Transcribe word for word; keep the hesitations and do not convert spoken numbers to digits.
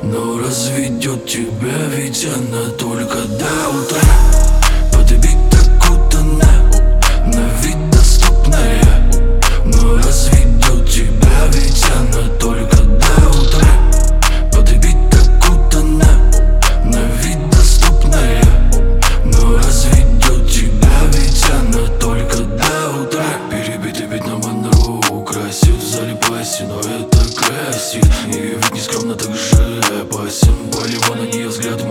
но разведет тебя, ведь она только до утра. Подбить окутанная, на вид доступная, но разведет тебя, ведь она только до утра. Подбить окутанная, на вид доступная, но разведет тебя, ведь она только до утра. Перебитый ведь на Монро украсит в зале паси, но это красит. И ведь не скромно, так же опасен. Болево на нее взгляд